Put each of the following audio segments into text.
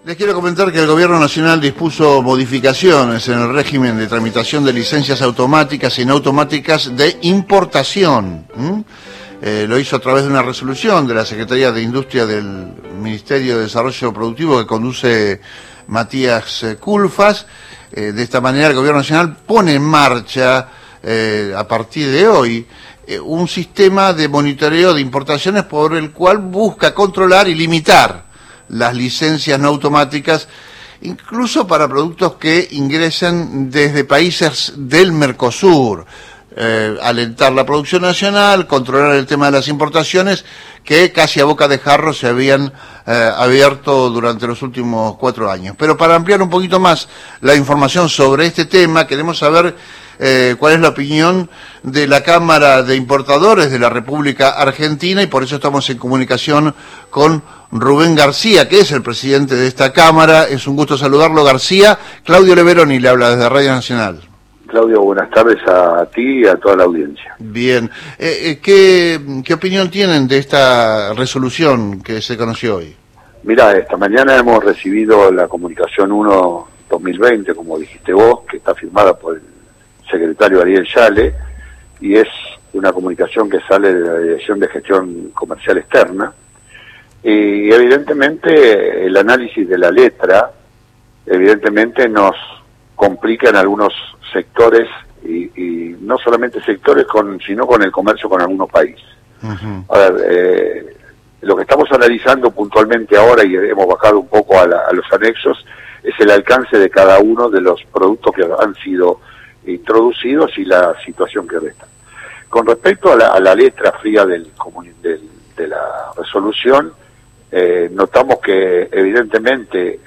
Les quiero comentar que el Gobierno Nacional dispuso modificaciones en el régimen de tramitación de licencias automáticas y no automáticas de importación. Lo hizo a través de una resolución de la Secretaría de Industria del Ministerio de Desarrollo Productivo que conduce Matías Culfas. De esta manera el Gobierno Nacional pone en marcha a partir de hoy un sistema de monitoreo de importaciones por el cual busca controlar y limitar las licencias no automáticas, incluso para productos que ingresen desde países del Mercosur, alentar la producción nacional, controlar el tema de las importaciones, que casi a boca de jarro se habían abierto durante los últimos 4 años. Pero para ampliar un poquito más la información sobre este tema, queremos saber cuál es la opinión de la Cámara de Importadores de la República Argentina, y por eso estamos en comunicación con Rubén García, que es el presidente de esta Cámara. Es un gusto saludarlo, García. Claudio Leveroni le habla desde Radio Nacional. Claudio, buenas tardes a ti y a toda la audiencia. Bien. ¿Qué opinión tienen de esta resolución que se conoció hoy? Mirá, esta mañana hemos recibido la comunicación 1/2020, como dijiste vos, que está firmada por el secretario Ariel Yale, y es una comunicación que sale de la Dirección de Gestión Comercial Externa, y evidentemente el análisis de la letra evidentemente nos complica en algunos sectores, y no solamente sectores, sino con el comercio con algunos países. A ver, lo que estamos analizando puntualmente ahora, y hemos bajado un poco a los anexos, es el alcance de cada uno de los productos que han sido introducidos y la situación que resta. Con respecto a la letra fría de la resolución, notamos que evidentemente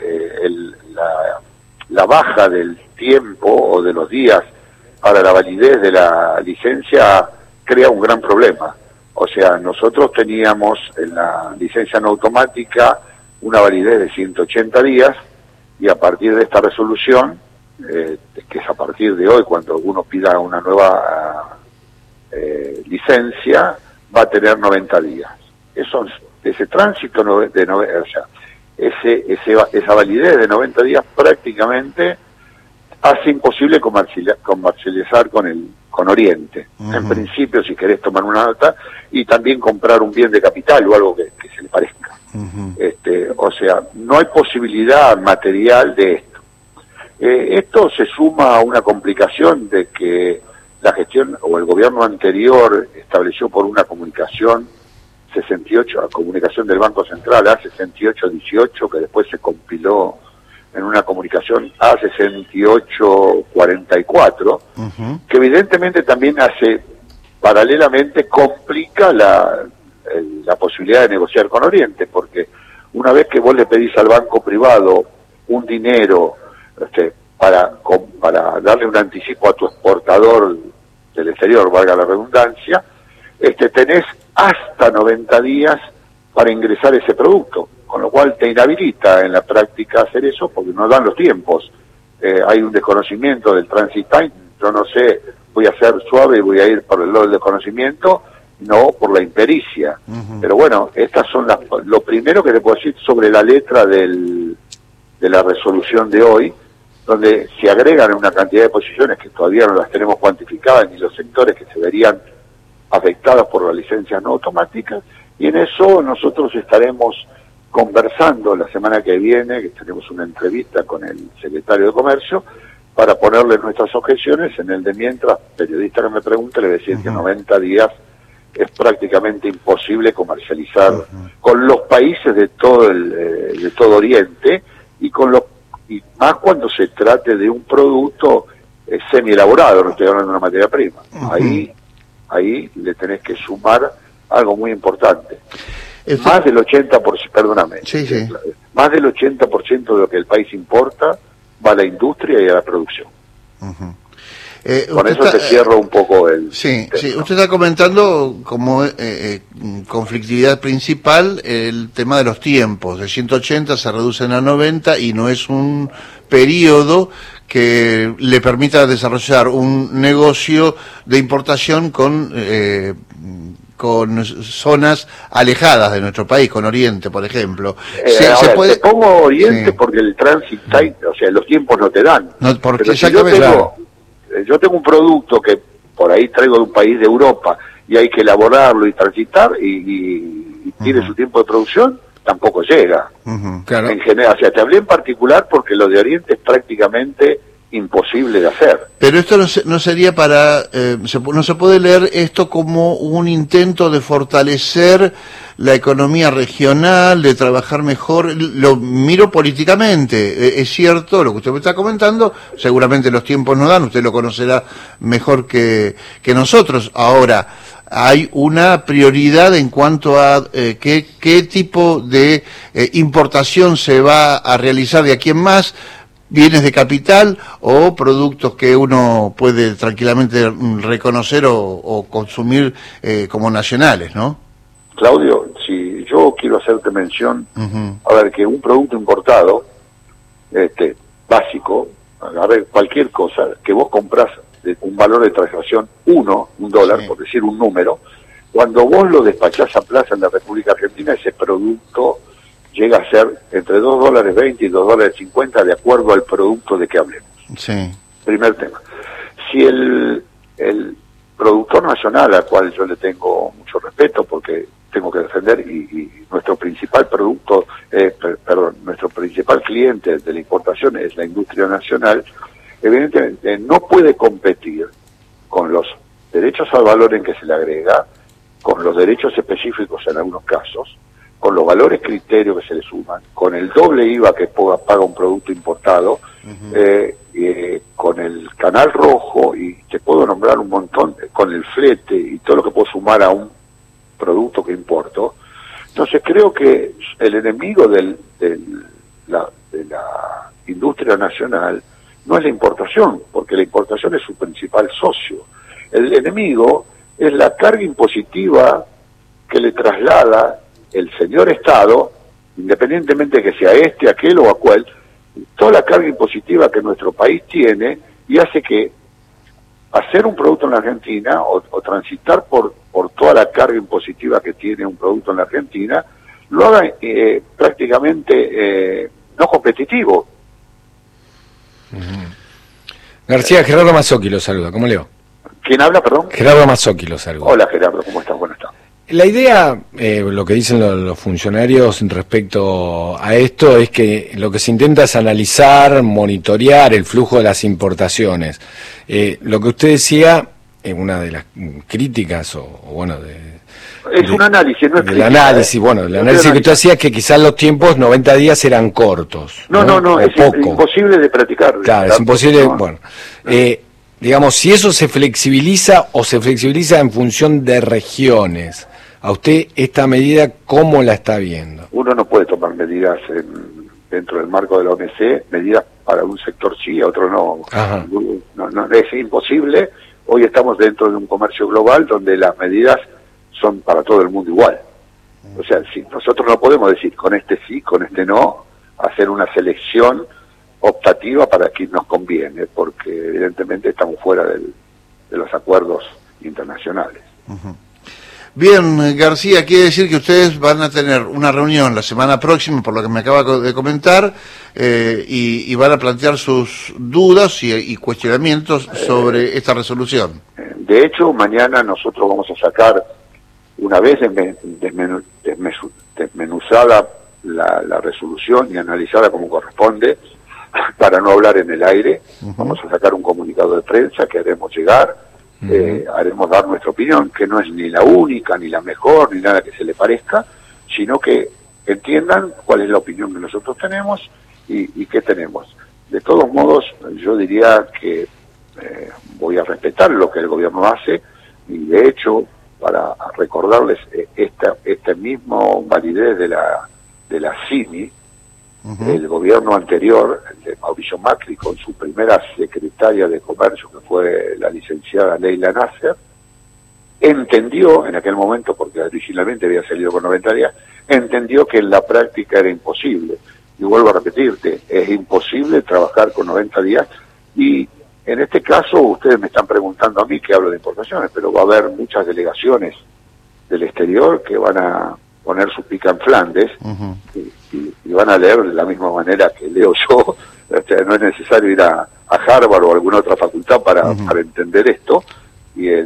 la baja del tiempo o de los días para la validez de la licencia crea un gran problema. O sea, nosotros teníamos en la licencia no automática una validez de 180 días, y a partir de esta resolución, que es a partir de hoy, cuando uno pida una nueva licencia, va a tener 90 días. Ese tránsito esa validez de 90 días prácticamente hace imposible comercializar con Oriente. En principio, si querés tomar una nota, y también comprar un bien de capital o algo que se le parezca. O sea, no hay posibilidad material de esto. Esto se suma a una complicación de que la gestión o el gobierno anterior estableció por una comunicación 68, la comunicación del Banco Central A6818, que después se compiló en una comunicación A6844, que evidentemente también paralelamente complica la posibilidad de negociar con Oriente, porque una vez que vos le pedís al banco privado un dinero para darle un anticipo a tu exportador del exterior, valga la redundancia, tenés hasta 90 días para ingresar ese producto, con lo cual te inhabilita en la práctica hacer eso, porque no dan los tiempos. Hay un desconocimiento del transit time. Yo no sé, voy a ser suave y voy a ir por el lado del desconocimiento, no por la impericia. Pero bueno, estas son lo primero que te puedo decir sobre la letra de la resolución de hoy, donde se agregan una cantidad de posiciones que todavía no las tenemos cuantificadas, ni los sectores que se verían afectados por las licencias no automáticas, y en eso nosotros estaremos conversando la semana que viene, que tenemos una entrevista con el secretario de Comercio, para ponerle nuestras objeciones. En el de mientras, periodista que me pregunte, le decía que 90 días es prácticamente imposible comercializar con los países de todo Oriente, y más cuando se trate de un producto semi-elaborado, no estoy hablando de una materia prima. Ahí le tenés que sumar algo muy importante. Más del 80%, perdóname, más del 80% de lo que el país importa va a la industria y a la producción. Con eso te cierro un poco el tema. Usted está comentando como conflictividad principal el tema de los tiempos. De 180 se reducen a 90, y no es un periodo que le permita desarrollar un negocio de importación con con zonas alejadas de nuestro país, con Oriente, por ejemplo. Te pongo Oriente porque el tránsito, o sea, los tiempos no te dan. No, porque pero si yo tengo un producto que por ahí traigo de un país de Europa y hay que elaborarlo y transitar y tiene su tiempo de producción, tampoco llega. Claro. En general, o sea, te hablé en particular porque lo de Oriente es prácticamente imposible de hacer. Pero esto no sería para... no se puede leer esto como un intento de fortalecer la economía regional, de trabajar mejor. Lo miro políticamente. Es cierto lo que usted me está comentando, seguramente los tiempos no dan, usted lo conocerá mejor que nosotros. Ahora, hay una prioridad en cuanto a qué tipo de importación se va a realizar de aquí en más, bienes de capital o productos que uno puede tranquilamente reconocer o consumir como nacionales, ¿no? Claudio, si yo quiero hacerte mención, a ver, que un producto importado, básico, a ver, cualquier cosa que vos compras de un valor de transacción $1, sí, por decir un número, cuando vos lo despachás a plaza en la República Argentina, ese producto llega a ser entre $2.20 y $2.50 de acuerdo al producto de que hablemos. Sí. Primer tema. Si el productor nacional, al cual yo le tengo mucho respeto porque tengo que defender, y nuestro principal producto, nuestro principal cliente de la importación es la industria nacional, evidentemente no puede competir con los derechos al valor en que se le agrega, con los derechos específicos en algunos casos, con los valores criterios que se le suman, con el doble IVA que paga un producto importado, con el canal rojo, y te puedo nombrar un montón, con el flete y todo lo que puedo sumar a un producto que importo. Entonces creo que el enemigo de la industria nacional no es la importación, porque la importación es su principal socio. El enemigo es la carga impositiva que le traslada el señor Estado, independientemente de que sea aquel o aquel, toda la carga impositiva que nuestro país tiene, y hace que hacer un producto en la Argentina o transitar por toda la carga impositiva que tiene un producto en la Argentina, lo haga prácticamente no competitivo. García, Gerardo Mazzocchi lo saluda, ¿cómo le va? ¿Quién habla, perdón? Gerardo Mazzocchi lo saluda. Hola Gerardo, ¿cómo estás? Buenas tardes. La idea, lo que dicen los funcionarios respecto a esto, es que lo que se intenta es analizar, monitorear el flujo de las importaciones. Lo que usted decía, una de las críticas, es un análisis, no es del análisis, el análisis que usted hacía es que quizás los tiempos 90 días eran cortos. No, es imposible de practicar. Claro, es imposible, digamos, si eso se flexibiliza o se flexibiliza en función de regiones, ¿a usted esta medida cómo la está viendo? Uno no puede tomar medidas dentro del marco de la OMC, medidas para un sector sí, a otro no. No, es imposible. Hoy estamos dentro de un comercio global donde las medidas son para todo el mundo igual. O sea, si nosotros no podemos decir con este sí, con este no, hacer una selección optativa para quien nos conviene, porque evidentemente estamos fuera de los acuerdos internacionales. Bien, García, quiere decir que ustedes van a tener una reunión la semana próxima, por lo que me acaba de comentar, y van a plantear sus dudas y cuestionamientos sobre esta resolución. De hecho, mañana nosotros vamos a sacar, una vez desmenuzada la resolución y analizada como corresponde, para no hablar en el aire, vamos a sacar un comunicado de prensa que haremos llegar, haremos dar nuestra opinión, que no es ni la única, ni la mejor, ni nada que se le parezca, sino que entiendan cuál es la opinión que nosotros tenemos y qué tenemos. De todos modos, yo diría que voy a respetar lo que el gobierno hace, y de hecho, para recordarles esta misma validez de la CIMI, el gobierno anterior, el de Mauricio Macri, con su primera secretaria de Comercio, que fue la licenciada Leila Nasser, entendió en aquel momento, porque originalmente había salido con 90 días, entendió que en la práctica era imposible. Y vuelvo a repetirte, es imposible trabajar con 90 días, y en este caso ustedes me están preguntando a mí que hablo de importaciones, pero va a haber muchas delegaciones del exterior que van a poner su pica en Flandes y van a leer de la misma manera que leo yo. O sea, no es necesario ir a Harvard o alguna otra facultad para entender esto, y el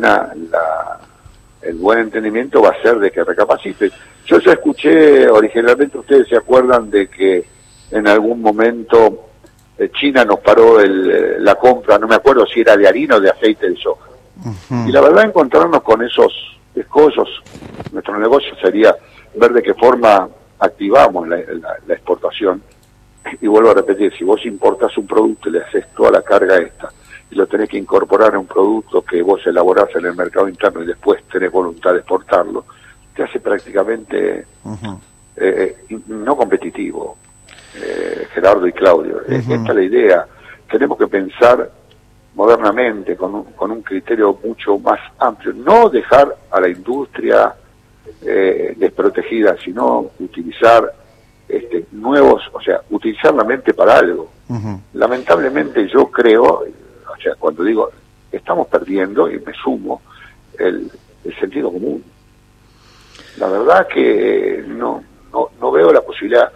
buen entendimiento va a ser de que recapacite. Yo ya escuché originalmente, ustedes se acuerdan de que en algún momento China nos paró la compra, no me acuerdo si era de harina o de aceite de soja. Y la verdad, encontrarnos con esos escollos, nuestro negocio sería ver de qué forma activamos la exportación. Y vuelvo a repetir, si vos importás un producto y le haces toda la carga esta, y lo tenés que incorporar a un producto que vos elaborás en el mercado interno y después tenés voluntad de exportarlo, te hace prácticamente no competitivo, Gerardo y Claudio. Esta es la idea. Tenemos que pensar modernamente, con un criterio mucho más amplio. No dejar a la industria desprotegida, sino utilizar nuevos, o sea, utilizar la mente para algo. Lamentablemente yo creo, o sea, cuando digo estamos perdiendo, y me sumo, el sentido común. La verdad que no veo la posibilidad.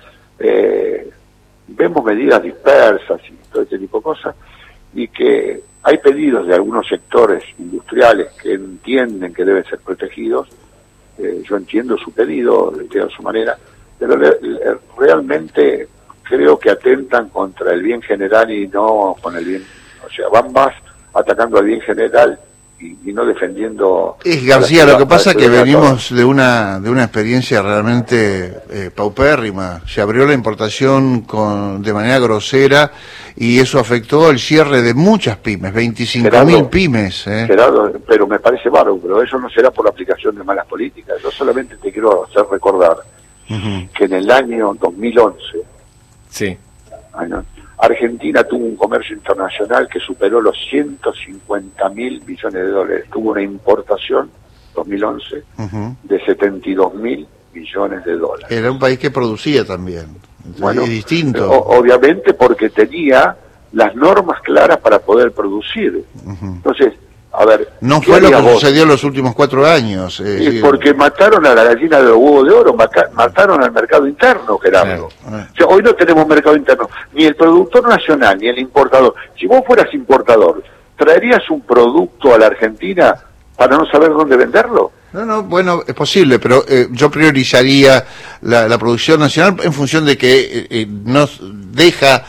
Vemos medidas dispersas y todo este tipo de cosas, y que hay pedidos de algunos sectores industriales que entienden que deben ser protegidos. Yo entiendo su pedido, entiendo su manera, pero realmente creo que atentan contra el bien general y no con el bien, o sea, van más atacando al bien general y no defendiendo. Es García, lo que pasa es que venimos de una experiencia realmente paupérrima. Se abrió la importación de manera grosera y eso afectó el cierre de muchas pymes, 25.000 pymes. Gerardo, pero me parece bárbaro, pero eso no será por la aplicación de malas políticas. Yo solamente te quiero hacer recordar que en el año 2011, Argentina tuvo un comercio internacional que superó los 150.000 millones de dólares. Tuvo una importación, 2011, de 72.000 millones de dólares. Era un país que producía también. Bueno, es distinto. Obviamente porque tenía las normas claras para poder producir. Entonces, a ver... No fue lo que sucedió en los últimos 4 años. Porque mataron a la gallina de los huevos de oro, mataron al mercado interno, Gerardo. O sea, hoy no tenemos mercado interno, ni el productor nacional, ni el importador. Si vos fueras importador, ¿traerías un producto a la Argentina para no saber dónde venderlo? No, bueno, es posible, pero yo priorizaría la producción nacional en función de que nos deja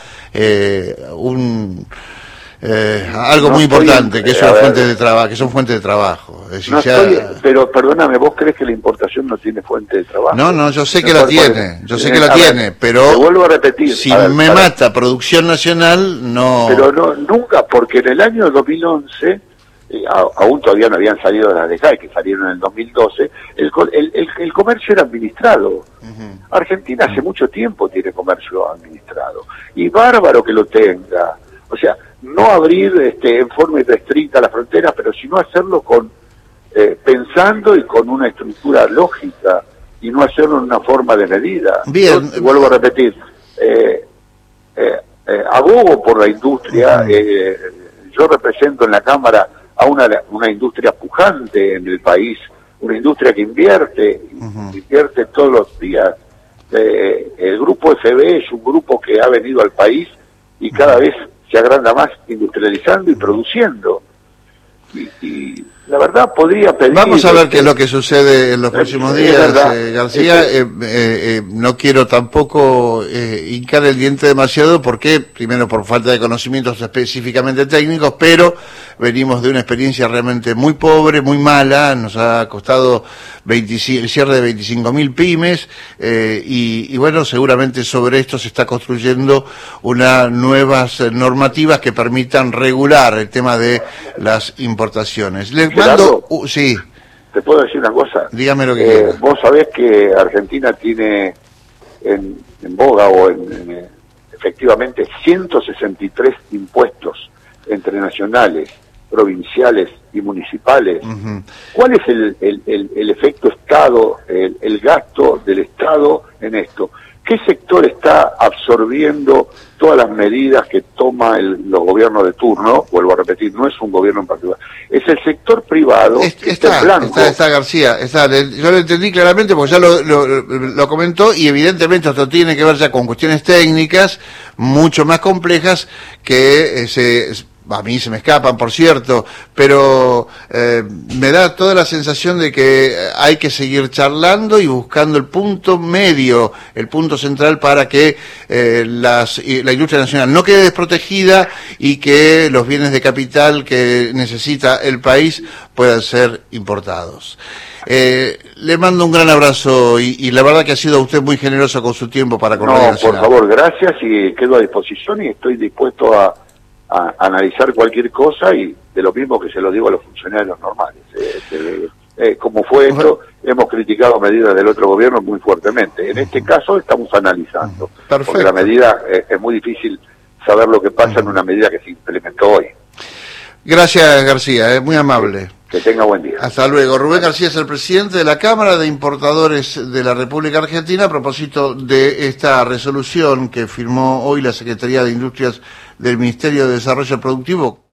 algo muy importante, que es una fuente de trabajo, que son fuentes de trabajo. Es decir, pero perdóname, ¿vos crees que la importación no tiene fuente de trabajo? No, yo sé que la tiene, pero te vuelvo a repetir, si mata producción nacional, no. Pero nunca, porque en el año 2011 aún todavía no habían salido de las de CAE, que salieron en el 2012, el comercio era administrado. Argentina hace mucho tiempo tiene comercio administrado, y bárbaro que lo tenga. O sea, no abrir en forma irrestricta las fronteras, pero sino hacerlo pensando y con una estructura lógica, y no hacerlo en una forma de medida. Bien. Yo, vuelvo a repetir, abogo por la industria. Yo represento en la Cámara a una industria pujante en el país, una industria que invierte todos los días. El grupo FB es un grupo que ha venido al país y cada vez se agranda más, industrializando y produciendo. Y la verdad podría pedir... Vamos a ver qué es lo que sucede en los próximos días, García. No quiero tampoco hincar el diente demasiado, porque primero por falta de conocimientos específicamente técnicos, pero venimos de una experiencia realmente muy pobre, muy mala. Nos ha costado el cierre de 25.000 pymes, y bueno, seguramente sobre esto se está construyendo unas nuevas normativas que permitan regular el tema de las importaciones. Gerardo, sí. ¿Te puedo decir una cosa? Dígame lo que quiera. Vos sabés que Argentina tiene en boga efectivamente 163 impuestos entre nacionales, provinciales y municipales. ¿Cuál es el efecto Estado, el gasto del Estado en esto? ¿Qué sector está absorbiendo todas las medidas que toma los gobiernos de turno? Vuelvo a repetir, no es un gobierno en particular, es el sector privado. Está García, yo lo entendí claramente porque ya lo comentó, y evidentemente esto tiene que ver ya con cuestiones técnicas mucho más complejas que a mí se me escapan, por cierto, pero me da toda la sensación de que hay que seguir charlando y buscando el punto medio, el punto central para que la industria nacional no quede desprotegida y que los bienes de capital que necesita el país puedan ser importados. Le mando un gran abrazo y la verdad que ha sido usted muy generoso con su tiempo para con Radio Nacional. Por favor, gracias, y quedo a disposición y estoy dispuesto a analizar cualquier cosa, y de lo mismo que se lo digo a los funcionarios normales. Como fue esto, hemos criticado medidas del otro gobierno muy fuertemente. En este caso estamos analizando. Perfecto. Porque la medida es muy difícil saber lo que pasa en una medida que se implementó hoy. Gracias, García, muy amable. Que tenga buen día. Hasta luego. Rubén García es el presidente de la Cámara de Importadores de la República Argentina a propósito de esta resolución que firmó hoy la Secretaría de Industrias del Ministerio de Desarrollo Productivo.